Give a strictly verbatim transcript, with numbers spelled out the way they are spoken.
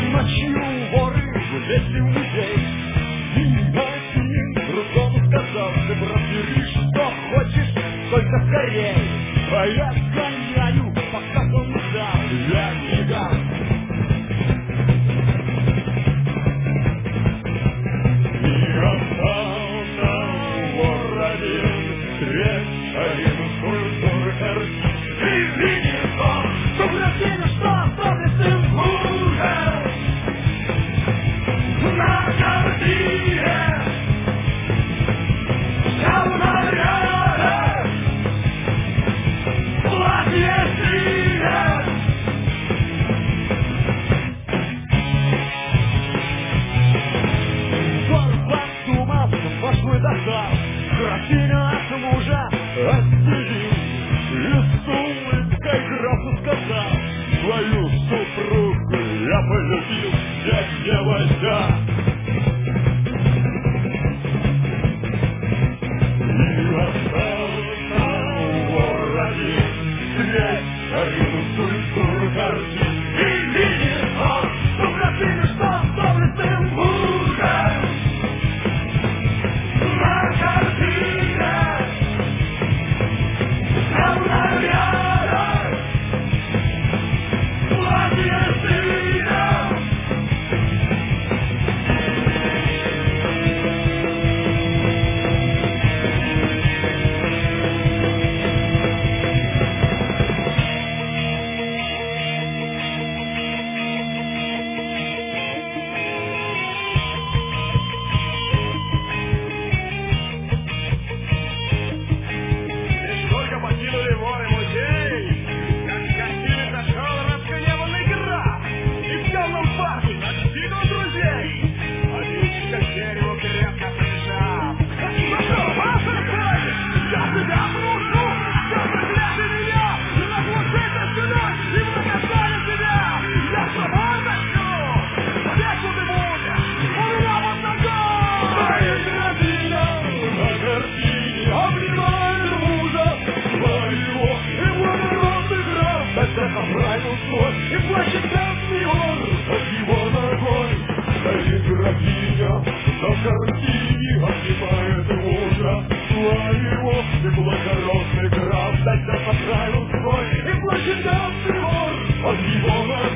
Ночью воры влезли в музей, и один другому сказал: ты, брат, бери, что хочешь, только скорей. А я сгоняю, пока он дал, я не дам. И остался вор один, треть один скульптуры картин. И видишь он, что графиня, что оставит им хуже. На картине взял наряды, платье синее. Вор подумал, пошлый достал, графиня от мужа отделил. И с улыбкой графу сказал: свою супругу я полюбил, я девочка. И остался вор один, треть один скульптуру картин. И видит он, что графиня, что оставит им мужа. На картине взял наряды, платье синее. Только покинули воры музей, как к картине зашел разгневанный граф и взял на парку на спину друзей. Водичка к дереву крепко прижав. Ну что, вас отходит? Я тебя прошу, что проклятый меня, не наглушите сюда и в наказание тебя. Я с тобой начну, веку ты будешь, ура под ногой. Моя графиня на картине обнимает мужа своего, и благородный граф тогда поправил свой и плачет бедный вор от его ногой. Стоит графиня на картине, обнимает мужа своего, и благородный граф тогда поправил свой и плачет бедный вор от его ногой.